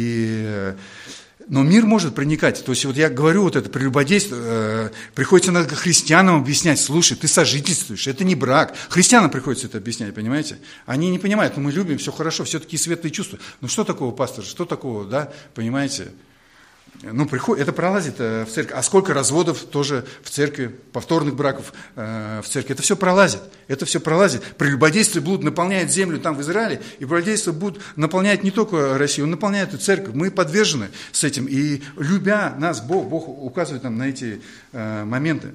но мир может проникать. То есть вот я говорю, вот это прелюбодействие, приходится иногда христианам объяснять: слушай, ты сожительствуешь, это не брак. Христианам приходится это объяснять, понимаете? Они не понимают, мы любим, все хорошо, все такие светлые чувства. Ну что такого, пастор, что такого, да, понимаете? Ну, это пролазит в церковь. А сколько разводов тоже в церкви, повторных браков в церкви. Это все пролазит. Прелюбодействие блуд наполняет землю там в Израиле, и прелюбодействие блуд наполняет не только Россию, он наполняет и церковь. Мы подвержены с этим. И любя нас, Бог указывает нам на эти моменты.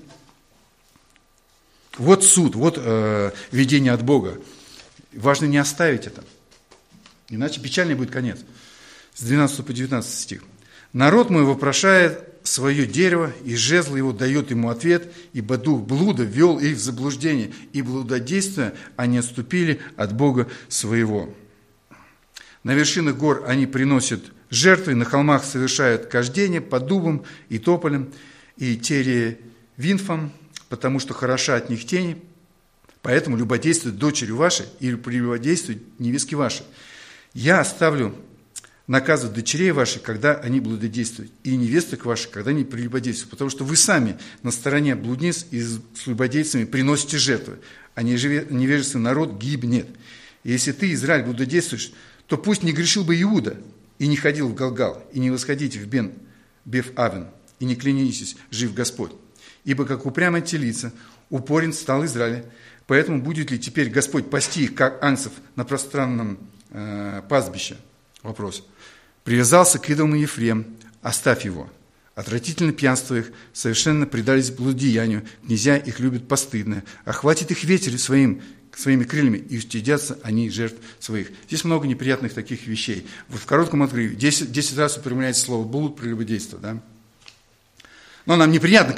Вот суд, вот видение от Бога. Важно не оставить это. Иначе печальный будет конец. С 12 по 19 стих. «Народ мой вопрошает свое дерево, и жезл его дает ему ответ, ибо дух блуда ввел их в заблуждение, и блудодействия они отступили от Бога своего. На вершинах гор они приносят жертвы, на холмах совершают кождение под дубом и тополем, и теревинфом, потому что хороша от них тень, поэтому любодействуют дочери ваши, и прелюбодействуют невестки ваши. Я оставлю наказывать дочерей ваших, когда они блудодействуют, и невесток ваших, когда они прелюбодействуют, потому что вы сами на стороне блудниц и с прелюбодейцами приносите жертвы, а невежественный народ гибнет. И если ты, Израиль, блудодействуешь, то пусть не грешил бы Иуда, и не ходил в Галгал, и не восходите в Беф-Авен, и не клянитесь, жив Господь. Ибо как упрямая телица упорен стал Израиль, поэтому будет ли теперь Господь пасти их, как ангцев, на пространном пастбище?» Вопрос. «Привязался к идолам Ефрем, оставь его. Отвратительно пьянство их, совершенно предались блудеянию, князья их любят постыдно. Охватит их ветер своими крыльями, и устыдятся они жертв своих». Здесь много неприятных таких вещей. Вот в коротком отрыве 10 раз упоминается слово «блуд», «прелюбодейство». Да? Но нам неприятно,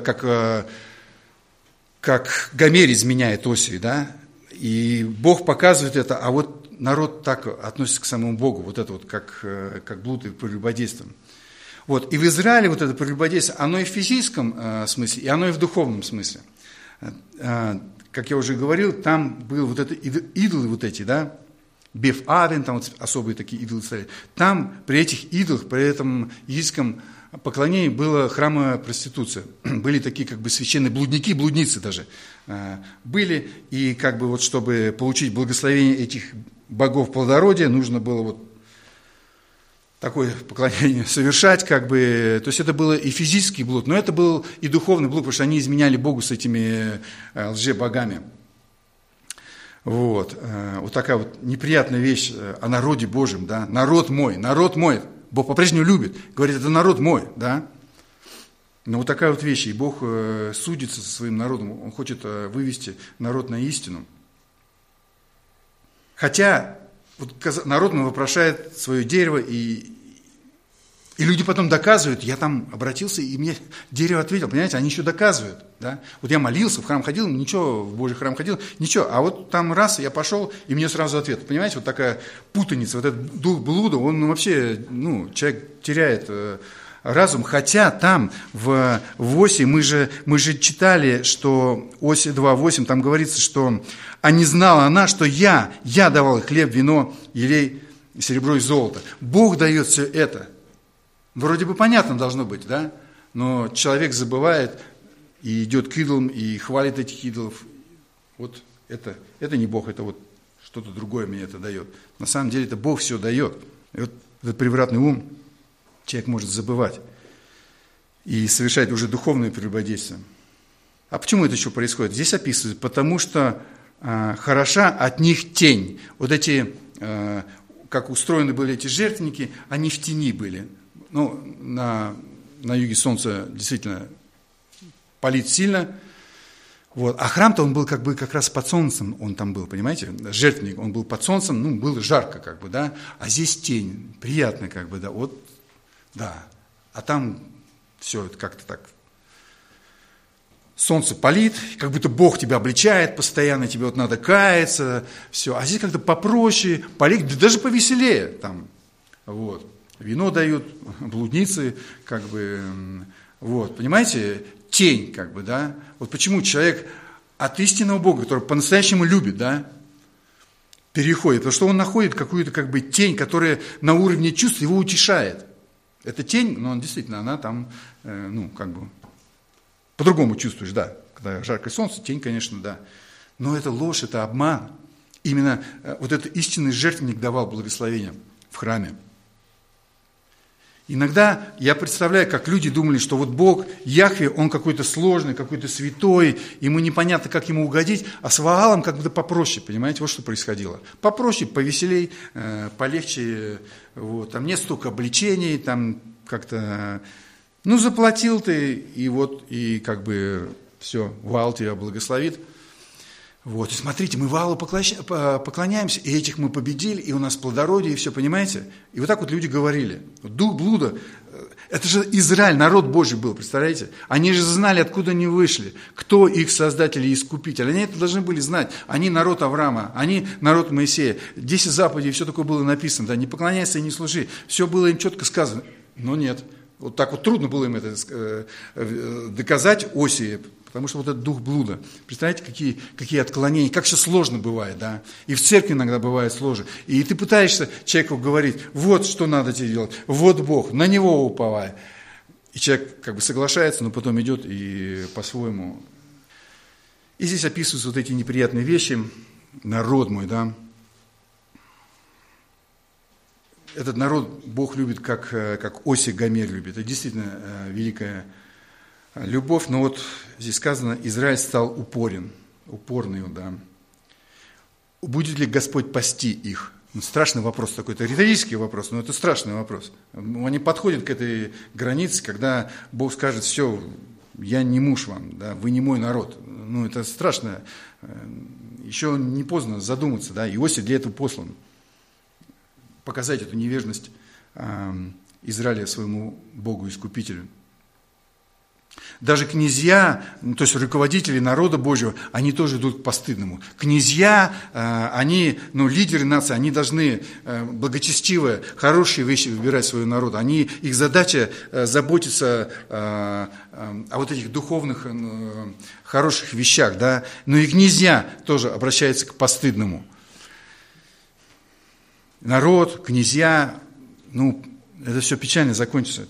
как Гомер изменяет Осию, да? И Бог показывает это, а вот народ так относится к самому Богу, вот это вот как блуд и прелюбодейство. Вот. И в Израиле вот это прелюбодействие, оно и в физическом смысле, и оно и в духовном смысле. Как я уже говорил, там были вот это идолы вот эти, да, Беф-Авен, там вот особые такие идолы стояли. Там при этих идолах, при этом языческом поклонении была храмовая проституция. Были такие как бы священные блудники, блудницы даже были. И как бы вот чтобы получить благословение этих богов плодородия, нужно было вот такое поклонение совершать, как бы, то есть это было и физический блуд, но это был и духовный блуд, потому что они изменяли Богу с этими лжебогами. Вот такая вот неприятная вещь о народе Божьем, да, народ мой, Бог по-прежнему любит, говорит, это народ мой, да. Но вот такая вот вещь, и Бог судится со своим народом, Он хочет вывести народ на истину. Хотя вот народ вопрошает свое дерево, и люди потом доказывают, я там обратился, и мне дерево ответил, понимаете, они еще доказывают. Да? Вот я молился, в храм ходил, ничего, в Божий храм ходил, ничего, а вот там раз, я пошел, и мне сразу ответ. Понимаете, вот такая путаница, вот этот дух блуда, он вообще, человек теряет разум, хотя там в Осе, мы же читали, что Осе 2:8, там говорится, что «А не знала она, что я давал хлеб, вино, елей, серебро и золото». Бог дает все это. Вроде бы понятно должно быть, да? Но человек забывает и идет к идолам, и хвалит этих идолов. Вот это не Бог, это вот что-то другое мне это дает. На самом деле это Бог все дает. И вот этот превратный ум человек может забывать и совершать уже духовное прелюбодействие. А почему это еще происходит? Здесь описывается, потому что хороша от них тень. Вот эти, как устроены были эти жертвенники, они в тени были. На юге солнце действительно палит сильно. Вот. А храм-то он был как раз под солнцем, он там был, понимаете? Жертвенник, он был под солнцем, было жарко, да. А здесь тень, приятно, да. Вот, да. А там все это как-то так. Солнце палит, как будто Бог тебя обличает постоянно, тебе вот надо каяться, все. А здесь как-то попроще, даже повеселее там. Вот. Вино дают, блудницы, вот, понимаете, тень, да. Вот почему человек от истинного Бога, который по-настоящему любит, да, переходит, потому что он находит какую-то как бы тень, которая на уровне чувств его утешает. Эта тень, но действительно, она там, как бы, по-другому чувствуешь, да. Когда жаркое солнце, тень, конечно, да. Но это ложь, это обман. Именно вот этот истинный жертвенник давал благословение в храме. Иногда я представляю, как люди думали, что вот Бог, Яхве, он какой-то сложный, какой-то святой, ему непонятно, как ему угодить, а с Ваалом как-то попроще, понимаете, вот что происходило. Попроще, повеселей, полегче, вот, там нет столько обличений, там как-то, заплатил ты, и вот, и как бы все, Ваал тебя благословит. Вот, и смотрите, мы Ваалу поклоняемся, и этих мы победили, и у нас плодородие, и все, понимаете? И вот так вот люди говорили. Дух блуда, это же Израиль, народ Божий был, представляете? Они же знали, откуда они вышли, кто их создатель и искупитель. Они это должны были знать. Они народ Авраама, они народ Моисея. 10 заповедей, все такое было написано, да, не поклоняйся и не служи. Все было им четко сказано, но нет. Вот так вот трудно было им это доказать Осии, потому что вот этот дух блуда. Представляете, какие отклонения, как все сложно бывает, да? И в церкви иногда бывает сложно. И ты пытаешься человеку говорить, вот что надо тебе делать, вот Бог, на Него уповай. И человек как бы соглашается, но потом идет и по-своему. И здесь описываются вот эти неприятные вещи. Народ мой, да? Этот народ Бог любит, как Оси Гомер любит. Это действительно великая любовь. Но вот здесь сказано, Израиль стал упорен. Упорный, да. Будет ли Господь пасти их? Страшный вопрос такой. Это риторический вопрос, но это страшный вопрос. Они подходят к этой границе, когда Бог скажет, все, я не муж вам, да, вы не мой народ. Это страшно. Еще не поздно задуматься, да. Иосиф для этого послан. Показать эту невежность Израиля своему Богу-искупителю. Даже князья, то есть руководители народа Божьего, они тоже идут к постыдному. Князья, они, лидеры нации, они должны благочестивые, хорошие вещи выбирать своего народа. Их задача заботиться о вот этих духовных, хороших вещах, да. Но и князья тоже обращаются к постыдному. Народ, князья, это все печально закончится,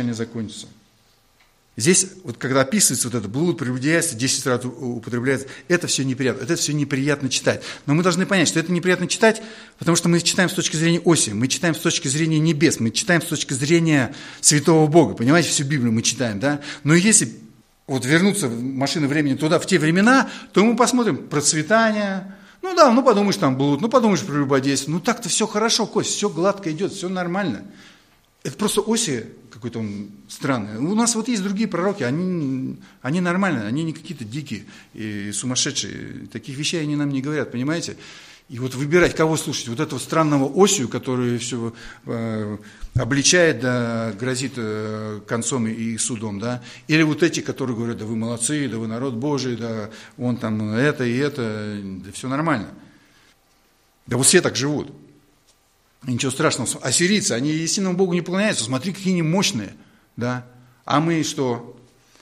Здесь, вот когда описывается вот это блуд, прелюбодеяние, 10 раз употребляется, это все неприятно читать. Но мы должны понять, что это неприятно читать, потому что мы читаем с точки зрения оси, мы читаем с точки зрения небес, мы читаем с точки зрения святого Бога, понимаете, всю Библию мы читаем, да? Но если вот вернуться в машину времени туда, в те времена, то мы посмотрим процветание. Подумаешь, там блуд, подумаешь, прелюбодействие. Так-то все хорошо, Кость, все гладко идет, все нормально. Это просто Оси какой-то он странный. У нас вот есть другие пророки, они нормальные, они не какие-то дикие и сумасшедшие. Таких вещей они нам не говорят, понимаете? И вот выбирать, кого слушать. Вот этого странного Осию, который все обличает, да, грозит концом и судом, да. Или вот эти, которые говорят, да вы молодцы, да вы народ Божий, да он там это и это, да все нормально. Да вот все так живут. Ничего страшного. Ассирийцы, они истинному Богу не поклоняются. Смотри, какие они мощные, да. А мы что?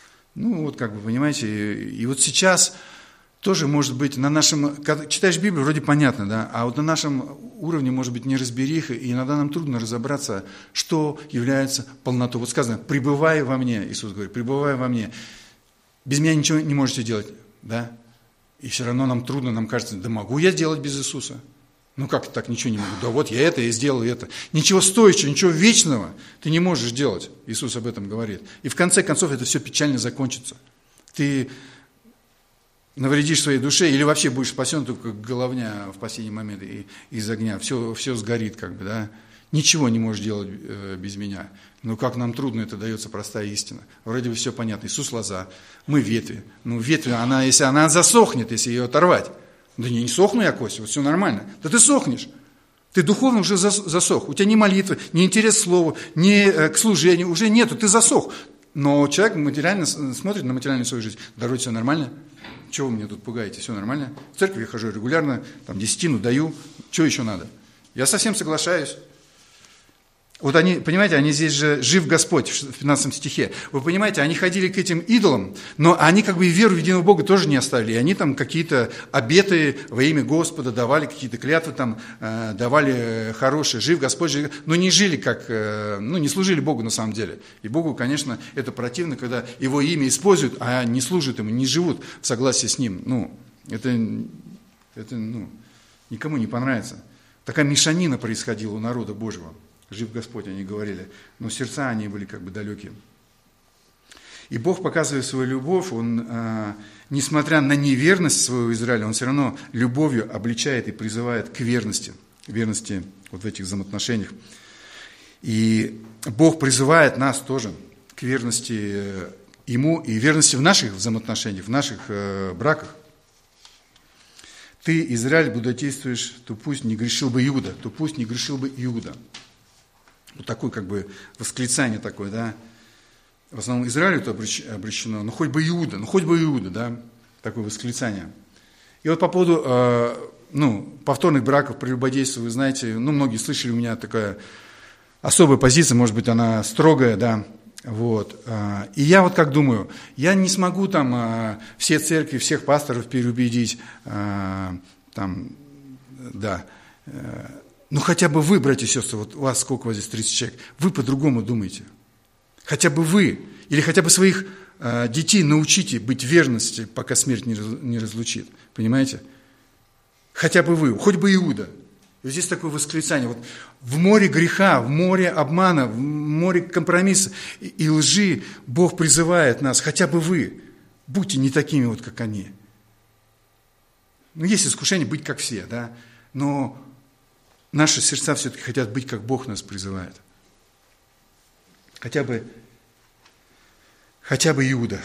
Понимаете, и вот сейчас тоже, может быть, когда читаешь Библию, вроде понятно, да, а вот на нашем уровне, может быть, неразбериха, и иногда нам трудно разобраться, что является полнотой. Вот сказано, пребывай во мне, Иисус говорит, пребывай во мне. Без меня ничего не можете делать, да. И все равно нам трудно, нам кажется, да могу я делать без Иисуса? Как так, ничего не могу? Да вот я это и сделал это. Ничего стоящего, ничего вечного ты не можешь делать. Иисус об этом говорит. И в конце концов это все печально закончится. Ты навредишь своей душе или вообще будешь спасен только как головня в последний момент и из огня. Все сгорит, да. Ничего не можешь делать без меня. Как нам трудно это дается простая истина. Вроде бы все понятно. Иисус лоза, мы ветви. Ветви, если она засохнет, если ее оторвать. Да не сохну я, Костя, вот все нормально. Да ты сохнешь. Ты духовно уже засох. У тебя ни молитвы, ни интерес к слову, ни к служению уже нету. Ты засох. Но человек материально смотрит на материальную свою жизнь. Да вроде все нормально. Чего вы меня тут пугаете? Все нормально. В церковь я хожу регулярно, десятину даю. Что еще надо? Я совсем соглашаюсь. Вот они, понимаете, они здесь же «жив Господь» в 15 стихе. Вы понимаете, они ходили к этим идолам, но они как бы и веру в единого Бога тоже не оставили. И они там какие-то обеты во имя Господа давали, какие-то клятвы там давали хорошие. «Жив Господь», жив... но не жили как, не служили Богу на самом деле. И Богу, конечно, это противно, когда Его имя используют, а не служат Ему, не живут в согласии с Ним. Это никому не понравится. Такая мешанина происходила у народа Божьего. «Жив Господь», они говорили, но сердца они были как бы далекие. И Бог, показывая свою любовь, Он, несмотря на неверность своего Израиля, Он все равно любовью обличает и призывает к верности вот в этих взаимоотношениях. И Бог призывает нас тоже к верности Ему и верности в наших взаимоотношениях, в наших браках. «Ты, Израиль, буддействуешь, то пусть не грешил бы Иуда, то пусть не грешил бы Иуда». Вот такое как бы восклицание такое, да. В основном Израилю это обращено, хоть бы Иуда, да, такое восклицание. И вот по поводу, повторных браков, прелюбодейства, вы знаете, многие слышали, у меня такая особая позиция, может быть, она строгая, да, вот. И я вот как думаю, я не смогу там все церкви, всех пасторов переубедить, хотя бы вы, братья и сестры, вот у вас сколько у вас здесь, 30 человек, вы по-другому думаете. Хотя бы вы, или хотя бы своих детей научите быть верности, пока смерть не разлучит. Понимаете? Хотя бы вы, хоть бы Иуда. И вот здесь такое восклицание. Вот в море греха, в море обмана, в море компромисса и лжи Бог призывает нас, хотя бы вы, будьте не такими вот, как они. Есть искушение быть как все, да, но наши сердца все-таки хотят быть, как Бог нас призывает. Хотя бы Иуда.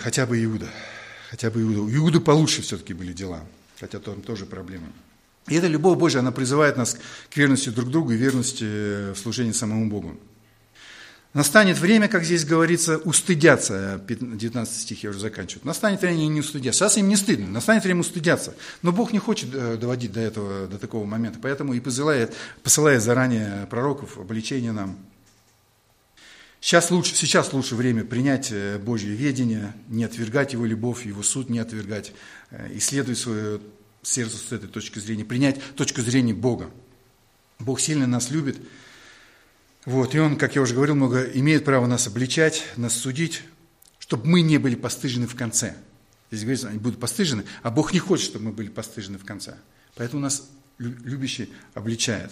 У Иуды получше все-таки были дела, хотя там тоже проблемы. И эта любовь Божья, она призывает нас к верности друг другу и верности в служении самому Богу. Настанет время, как здесь говорится, устыдятся, 19 стих я уже заканчиваю. Настанет время, они не устыдятся. Сейчас им не стыдно, настанет время устыдятся. Но Бог не хочет доводить до такого момента, поэтому и посылает заранее пророков, обличение нам. Сейчас лучше время принять Божье ведение, не отвергать Его любовь, Его суд не отвергать, исследовать свое сердце с этой точки зрения, принять точку зрения Бога. Бог сильно нас любит. Вот, и Он, как я уже говорил, много имеет право нас обличать, нас судить, чтобы мы не были постыжены в конце. Здесь говорится, они будут постыжены, а Бог не хочет, чтобы мы были постыжены в конце. Поэтому нас любящий обличает.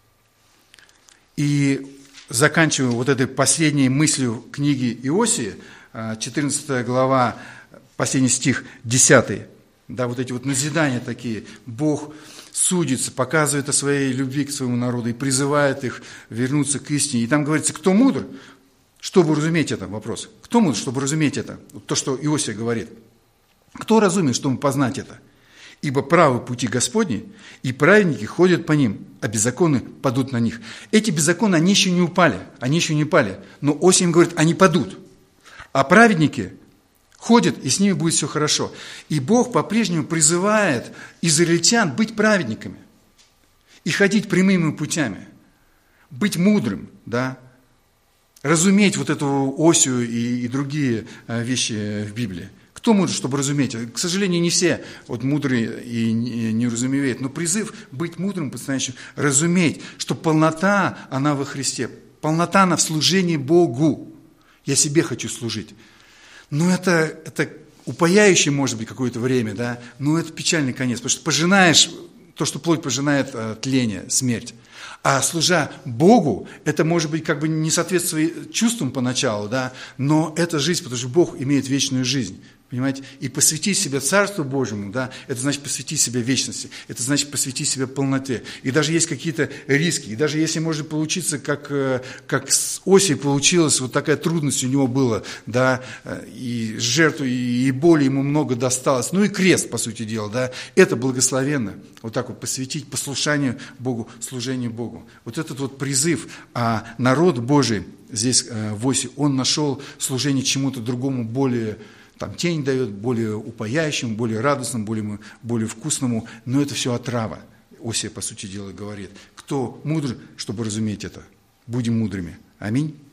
И заканчиваю вот этой последней мыслью книги Иосии, 14 глава, последний стих, 10. Да, вот эти вот назидания такие. Бог судится, показывает о своей любви к своему народу и призывает их вернуться к истине. И там говорится, кто мудр, чтобы разуметь это, вопрос. Кто мудр, чтобы разуметь это? Вот то, что Иосия говорит. Кто разумен, чтобы познать это? Ибо правы пути Господни, и праведники ходят по ним, а беззаконны падут на них. Эти беззаконны, они еще не упали, но Иосия им говорит, они падут. А праведники ходят, и с ними будет все хорошо. И Бог по-прежнему призывает израильтян быть праведниками и ходить прямыми путями, быть мудрым, да, разуметь вот эту Осию и другие вещи в Библии. Кто мудр, чтобы разуметь? К сожалению, не все вот мудрые и не разумеют, но призыв быть мудрым, по-настоящему разуметь, что полнота, она во Христе, полнота она в служении Богу. Я себе хочу служить. Но это упояющее, может быть, какое-то время, да, но это печальный конец, потому что пожинаешь то, что плоть пожинает тление, смерть. А служа Богу, это может быть как бы не соответствует чувствам поначалу, да, но это жизнь, потому что Бог имеет вечную жизнь. Понимаете? И посвятить себя Царству Божьему, да, это значит посвятить себя вечности, это значит посвятить себя полноте. И даже есть какие-то риски, и даже если может получиться, как с Осией получилось, вот такая трудность у него была, да, и жертву, и боли ему много досталось, ну и крест, по сути дела, да, это благословенно, вот так вот посвятить послушанию Богу, служению Богу. Вот этот вот призыв, а народ Божий здесь в Осии, он нашел служение чему-то другому более, там тень дает, более упояющему, более радостному, более вкусному, но это все отрава. Осия, по сути дела, говорит, кто мудр, чтобы разуметь это. будем мудрыми. Аминь.